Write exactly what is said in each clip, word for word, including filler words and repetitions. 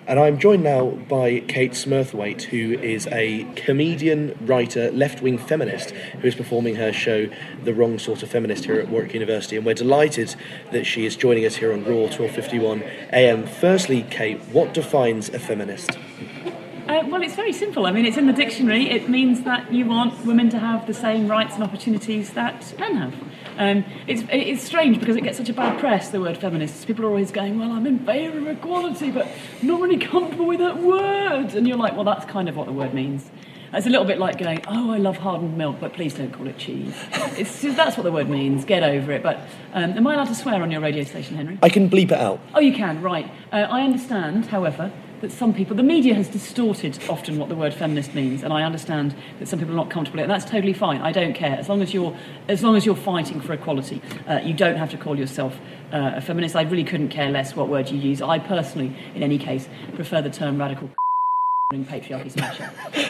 And I'm joined now by Kate Smurthwaite, who is a comedian, writer, left-wing feminist who is performing her show The Wrong Sort of Feminist here at Warwick University, and we're delighted that she is joining us here on Raw twelve fifty-one A M. Firstly, Kate, what defines a feminist? Uh, well, it's very simple. I mean, it's in the dictionary. It means that you want women to have the same rights and opportunities that men have. Um, it's, it's strange because it gets such a bad press, the word feminists. People are always going, well, I'm in favour of equality, but I'm not really comfortable with that word. And you're like, well, that's kind of what the word means. It's a little bit like going, oh, I love hardened milk, but please don't call it cheese. It's just, that's what the word means. Get over it. But um, am I allowed to swear on your radio station, Henry? I can bleep it out. Oh, you can, right. Uh, I understand, however, that some people, the media has distorted often what the word feminist means, and I understand that some people are not comfortable with it. That's totally fine. I don't care. As long as you're, as long as you're fighting for equality, uh, you don't have to call yourself uh, a feminist. I really couldn't care less what word you use. I personally, in any case, prefer the term radical patriarchy smasher.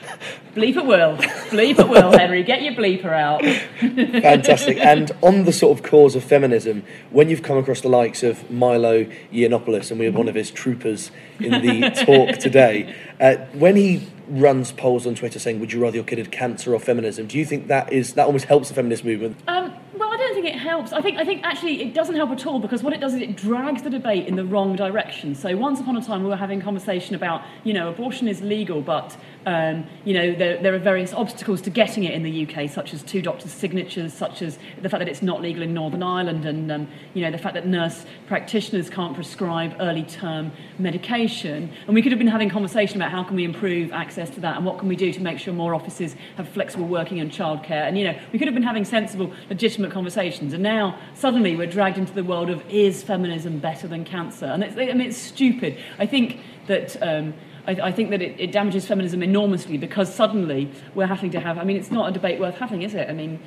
Bleep at will. Bleep at will, Henry. Get your bleeper out. Fantastic. And on the sort of cause of feminism, when you've come across the likes of Milo Yiannopoulos, and we had one of his troopers in the talk today, uh, when he runs polls on Twitter saying, would you rather your kid had cancer or feminism, do you think that is that almost helps the feminist movement? Um, well, I don't think it helps. I think I think actually it doesn't help at all, because what it does is it drags the debate in the wrong direction. So once upon a time we were having a conversation about, you know, abortion is legal, but um, you know, there, there are various obstacles to getting it in the U K, such as two doctors' signatures, such as the fact that it's not legal in Northern Ireland, and um, you know, the fact that nurse practitioners can't prescribe early term medication. And we could have been having a conversation about how can we improve access to that, and what can we do to make sure more offices have flexible working and childcare. And you know, we could have been having sensible, legitimate conversations. And now suddenly we're dragged into the world of, is feminism better than cancer? And it's, I mean, it's stupid. I think that. Um, I, I think that it, it damages feminism enormously, because suddenly we're having to have. I mean, it's not a debate worth having, is it? I mean,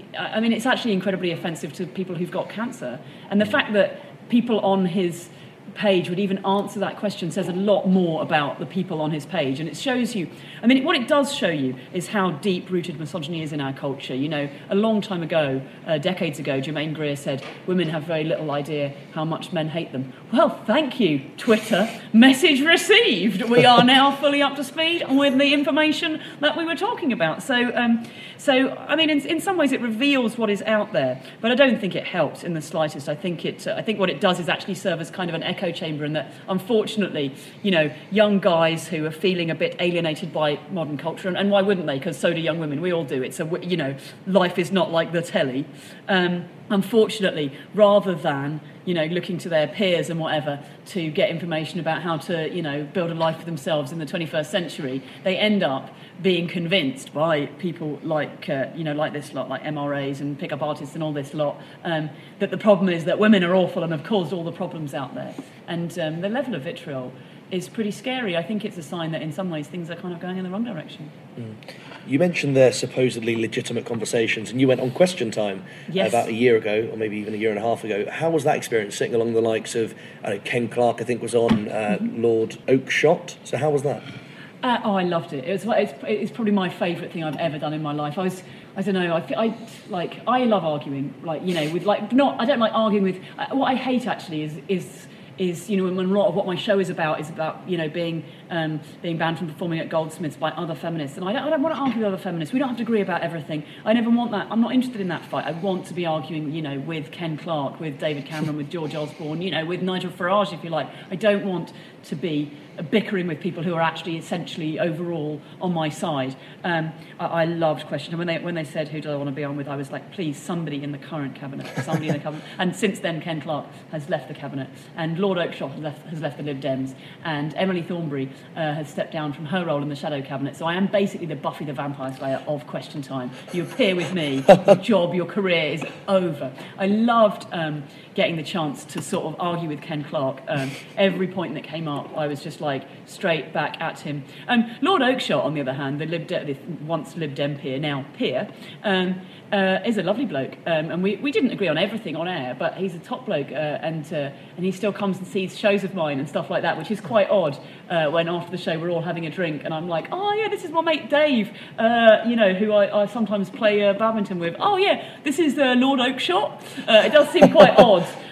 I mean, it's actually incredibly offensive to people who've got cancer, and the fact that people on his page would even answer that question says a lot more about the people on his page. And it shows you, I mean, what it does show you is how deep-rooted misogyny is in our culture. You know, a long time ago, uh, decades ago, Germaine Greer said, women have very little idea how much men hate them. Well, thank you, Twitter. Message received. We are now fully up to speed with the information that we were talking about. So, um, so I mean, in, in some ways it reveals what is out there, but I don't think it helps in the slightest. I think it, uh, I think what it does is actually serve as kind of an echo chamber, and that unfortunately, you know, young guys who are feeling a bit alienated by modern culture, and, and why wouldn't they? Because so do young women. We all do. It's a, you know, life is not like the telly. Um, unfortunately, rather than, you know, looking to their peers and whatever to get information about how to, you know, build a life for themselves in the twenty-first century, they end up being convinced by people like, uh, you know, like this lot, like M R As and pick-up artists and all this lot, um, that the problem is that women are awful and have caused all the problems out there. And um, the level of vitriol is pretty scary. I think it's a sign that in some ways things are kind of going in the wrong direction. Mm. You mentioned their supposedly legitimate conversations, and you went on Question Time yes. about a year ago, or maybe even a year and a half ago. How was that experience, sitting along the likes of uh, Ken Clarke, I think was on, uh, mm-hmm. Lord Oakeshott? So how was that? Uh, oh, I loved it. It was. It's, it's probably my favourite thing I've ever done in my life. I was. I don't know. I, I like. I love arguing. Like, you know, with like not. I don't like arguing with. Uh, what I hate actually is is. is, you know, when a lot of what my show is about is about, you know, being um, being banned from performing at Goldsmiths by other feminists. And I don't, I don't want to argue with other feminists. We don't have to agree about everything. I never want that. I'm not interested in that fight. I want to be arguing, you know, with Ken Clarke, with David Cameron, with George Osborne, you know, with Nigel Farage, if you like. I don't want to be bickering with people who are actually essentially overall on my side. Um, I, I loved Question Time. When they when they said, who do I want to be on with, I was like, please, somebody in the current cabinet, somebody in the cabinet. And since then, Ken Clarke has left the cabinet, and Lord Oakeshott has left, has left the Lib Dems, and Emily Thornberry uh, has stepped down from her role in the shadow cabinet. So I am basically the Buffy the Vampire Slayer of Question Time. You appear with me, your job, your career is over. I loved um, getting the chance to sort of argue with Ken Clarke. Um, every point that came up, I was just like straight back at him. Um, Lord Oakeshott, on the other hand, the Lib De- the once Lib Dem peer, now peer, um, uh, is a lovely bloke, um, and we, we didn't agree on everything on air, but he's a top bloke, uh, and uh, and he still comes and sees shows of mine and stuff like that, which is quite odd. Uh, when after the show we're all having a drink, and I'm like, oh yeah, this is my mate Dave, uh, you know, who I, I sometimes play uh, badminton with. Oh yeah, this is uh, Lord Oakeshott. Uh, it does seem quite odd.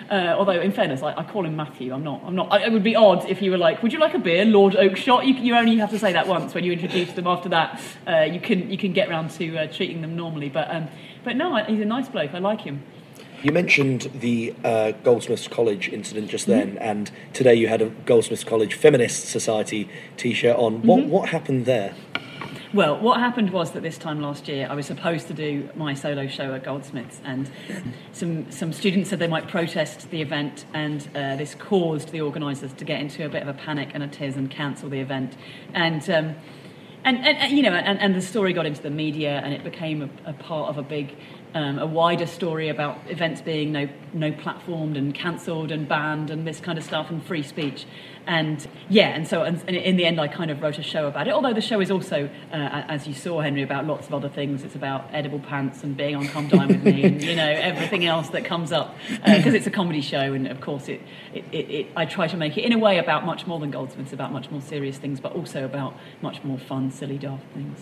Uh, although, in fairness, I, I call him Matthew. I'm not. I'm not. I, it would be odd if you were like, "Would you like a beer, Lord Oakshott?" You, you only have to say that once when you introduce them. After that, uh, you can you can get round to uh, treating them normally. But um, but no, he's a nice bloke. I like him. You mentioned the uh, Goldsmiths College incident just then, mm-hmm. and today you had a Goldsmiths College Feminist Society T-shirt on. What mm-hmm. what happened there? Well, what happened was that this time last year I was supposed to do my solo show at Goldsmiths, and some some students said they might protest the event, and uh, this caused the organisers to get into a bit of a panic and a tiz and cancel the event. And um, and, and, and you know, and, and the story got into the media, and it became a, a part of a big, um, a wider story about events being no no platformed and cancelled and banned and this kind of stuff and free speech. And yeah, and so and, and in the end I kind of wrote a show about it, although the show is also, uh, as you saw, Henry, about lots of other things. It's about edible pants and being on Come Dine With Me and, you know, everything else that comes up, because uh, it's a comedy show, and of course it, it, it, it I try to make it in a way about much more than Goldsmiths, about much more serious things, but also about much more fun, silly, daft things.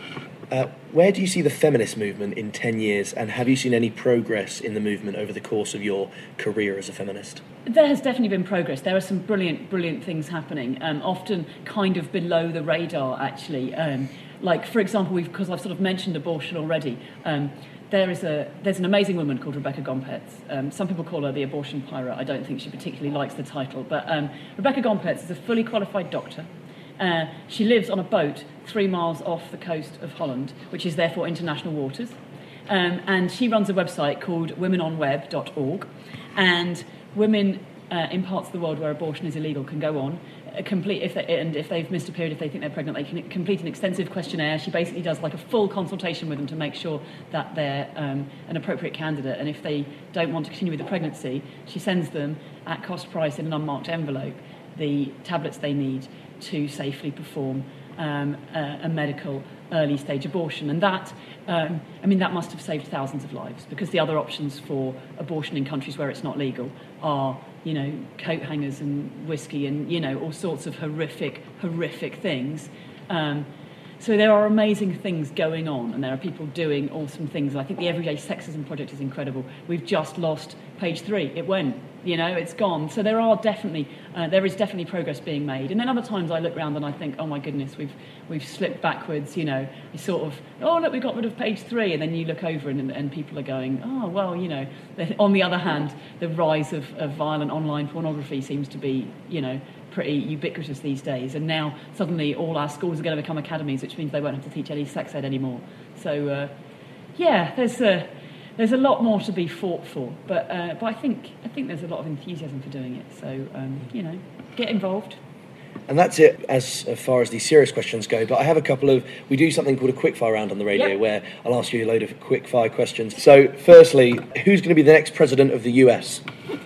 Uh, where do you see the feminist movement in ten years, and have you seen any progress in the movement over the course of your career as a feminist? There has definitely been progress. There are some brilliant, brilliant things happening, um, often kind of below the radar, actually. Um, like, for example, we've, because I've sort of mentioned abortion already, um, there is a there's an amazing woman called Rebecca Gompertz. Um, some people call her the abortion pirate. I don't think she particularly likes the title, but um, Rebecca Gompertz is a fully qualified doctor. Uh, she lives on a boat three miles off the coast of Holland, which is therefore international waters. Um, and she runs a website called women on web dot org. And women uh, in parts of the world where abortion is illegal can go on, uh, complete if they, and if they've missed a period, if they think they're pregnant, they can complete an extensive questionnaire. She basically does like a full consultation with them to make sure that they're um, an appropriate candidate. And if they don't want to continue with the pregnancy, she sends them at cost price in an unmarked envelope the tablets they need to safely perform um, a, a medical early stage abortion. And that, um, I mean, that must have saved thousands of lives, because the other options for abortion in countries where it's not legal are, you know, coat hangers and whiskey and, you know, all sorts of horrific, horrific things. Um, so there are amazing things going on, and there are people doing awesome things. And I think the Everyday Sexism Project is incredible. We've just lost page three. It went. You know, it's gone. So there are definitely, uh, there is definitely progress being made. And then other times I look around and I think, oh my goodness, we've we've slipped backwards. You know, you sort of, oh look, we got rid of page three, and then you look over and, and people are going, oh well, you know. On the other hand, the rise of, of violent online pornography seems to be, you know, pretty ubiquitous these days. And now suddenly all our schools are going to become academies, which means they won't have to teach any sex ed anymore. So uh, yeah, there's a. There's a lot more to be fought for, but uh, but I think I think there's a lot of enthusiasm for doing it. So um, you know, get involved. And that's it as far as these serious questions go. But I have a couple of. We do something called a quickfire round on the radio, yep. where I'll ask you a load of quickfire questions. So, firstly, who's going to be the next president of the U S?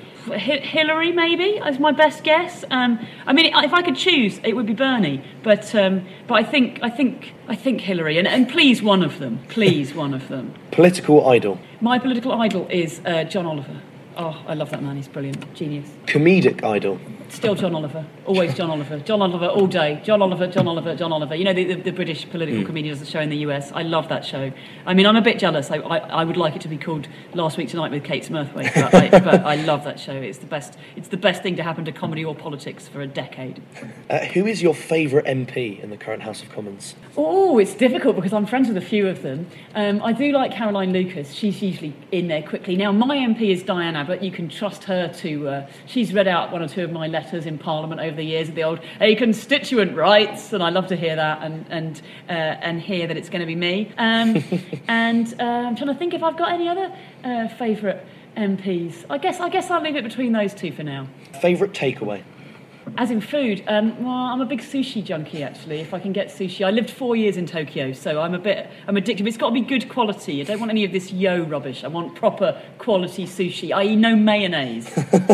Hillary, maybe, is my best guess. Um, I mean, if I could choose, it would be Bernie. But um, but I think I think I think Hillary, and, and please one of them, please one of them. Political idol. My political idol is uh, John Oliver. Oh, I love that man. He's brilliant, genius. Comedic idol. Still John Oliver. Always John Oliver. John Oliver all day. John Oliver, John Oliver, John Oliver. You know, the, the, the British political mm. comedian does a show in the U S. I love that show. I mean, I'm a bit jealous. I, I, I would like it to be called Last Week Tonight with Kate Smurthwaite, but I, but I love that show. It's the best. It's the best thing to happen to comedy or politics for a decade. Uh, who is your favourite M P in the current House of Commons? Oh, it's difficult because I'm friends with a few of them. Um, I do like Caroline Lucas. She's usually in there quickly. Now, my M P is Diane Abbott. You can trust her to... Uh, she's read out one or two of my letters in Parliament over the years of the old "a constituent rights," and I love to hear that and and uh, and hear that it's going to be me. Um, and uh, I'm trying to think if I've got any other uh, favourite M Ps. I guess I guess I'll leave it between those two for now. Favourite takeaway? As in food, um, well, I'm a big sushi junkie, actually, if I can get sushi. I lived four years in Tokyo, so I'm a bit, I'm addicted. It's got to be good quality. I don't want any of this yo rubbish. I want proper quality sushi, that is no mayonnaise.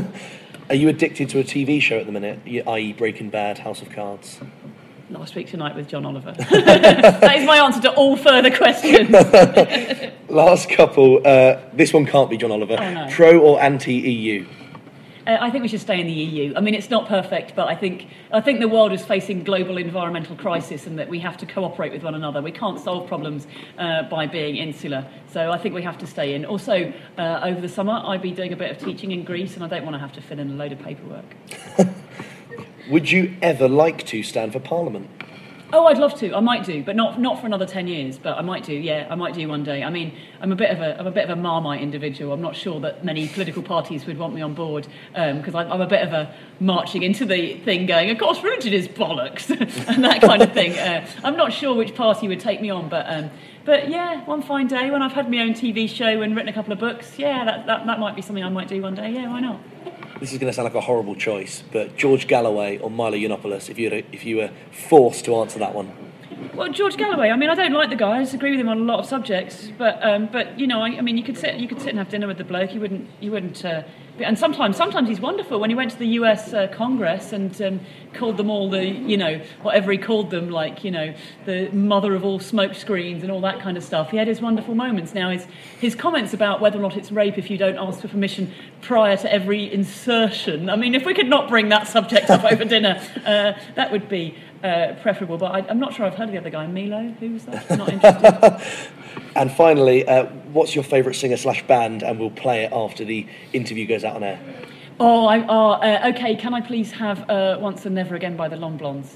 Are you addicted to a T V show at the minute, that is Breaking Bad, House of Cards? Last Week Tonight with John Oliver. That is my answer to all further questions. Last couple. Uh, this one can't be John Oliver. Oh, no. Pro or anti-E U? Uh, I think we should stay in the E U. I mean, it's not perfect, but I think I think the world is facing global environmental crisis, and that we have to cooperate with one another. We can't solve problems uh, by being insular. So I think we have to stay in. Also, uh, over the summer, I'll be doing a bit of teaching in Greece, and I don't want to have to fill in a load of paperwork. Would you ever like to stand for Parliament? Oh, I'd love to. I might do, but not not for another ten years. But I might do. Yeah, I might do one day. I mean, I'm a bit of a I'm a bit of a Marmite individual. I'm not sure that many political parties would want me on board because um, I'm a bit of a marching into the thing, going, of course, religion is bollocks and that kind of thing. Uh, I'm not sure which party would take me on, but um, but yeah, one fine day when I've had my own T V show and written a couple of books, yeah, that that, that might be something I might do one day. Yeah, why not? This is going to sound like a horrible choice, but George Galloway or Milo Yiannopoulos, if you if you were forced to answer that one. Well, George Galloway. I mean, I don't like the guy. I disagree with him on a lot of subjects. But, um, but you know, I, I mean, you could sit, you could sit and have dinner with the bloke. You wouldn't, you wouldn't. Uh, be, and sometimes, sometimes he's wonderful. When he went to the U S uh, Congress and um, called them all the, you know, whatever he called them, like, you know, the mother of all smoke screens and all that kind of stuff. He had his wonderful moments. Now, his his comments about whether or not it's rape if you don't ask for permission prior to every insertion. I mean, if we could not bring that subject up over dinner, uh, that would be. Uh, preferable, but I, I'm not sure I've heard of the other guy. Milo, who was that? Not interested. And finally, uh, what's your favourite singer slash band? And we'll play it after the interview goes out on air. Oh, I, oh uh, okay. Can I please have uh, Once and Never Again by the Long Blondes?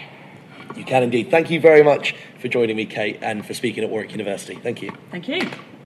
You can indeed. Thank you very much for joining me, Kate, and for speaking at Warwick University. Thank you. Thank you.